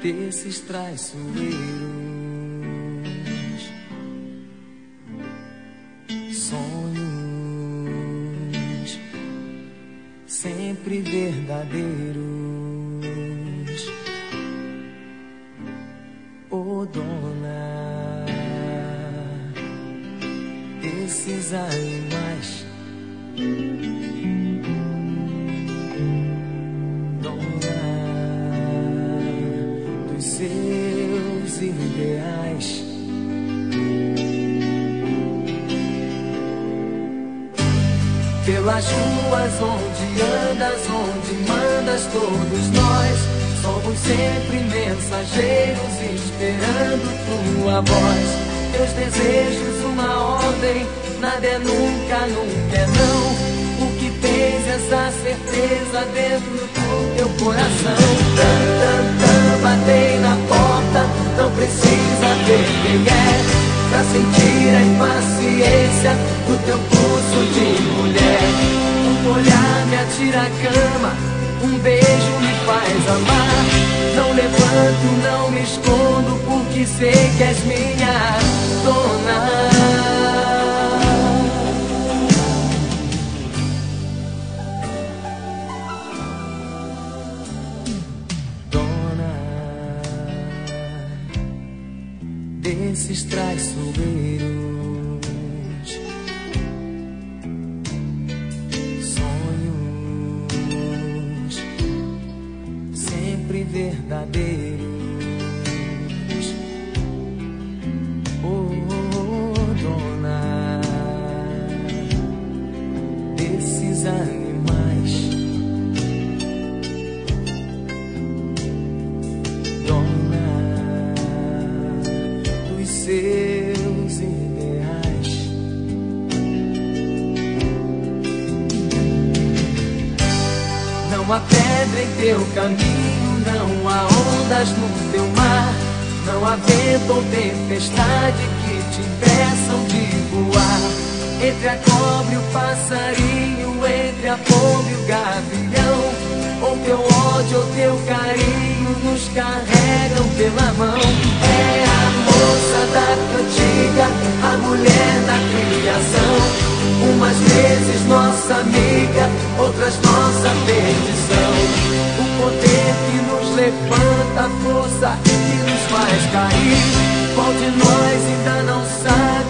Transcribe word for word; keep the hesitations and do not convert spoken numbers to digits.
desses traiçoeiros, sonhos sempre verdadeiros. Ô dona desses animais, seus ideais. Pelas ruas onde andas, onde mandas, todos nós somos sempre mensageiros esperando tua voz. Teus desejos uma ordem, nada é nunca, nunca é não. O que tens essa certeza dentro do teu coração. Tan, tan, tan, batei na porta, não precisa ver quem é, pra sentir a impaciência do teu pulso de mulher. Um olhar me atira à cama, um beijo me faz amar. Não levanto, não me escondo, porque sei que és minha dona. Desses traiçoeiros, sonhos sempre verdadeiros. Oh, dona desses animais, dona seus ideais. Não há pedra em teu caminho, não há ondas no teu mar, não há vento ou tempestade que te impeçam de voar. Entre a cobra e o passarinho, entre a pomba e o gavião, ou teu ódio ou teu carinho nos carregam pela mão. É a moça da cantiga, a mulher da criação, umas vezes nossa amiga, outras nossa perdição. O poder que nos levanta, a força que nos faz cair, qual de nós ainda não sabe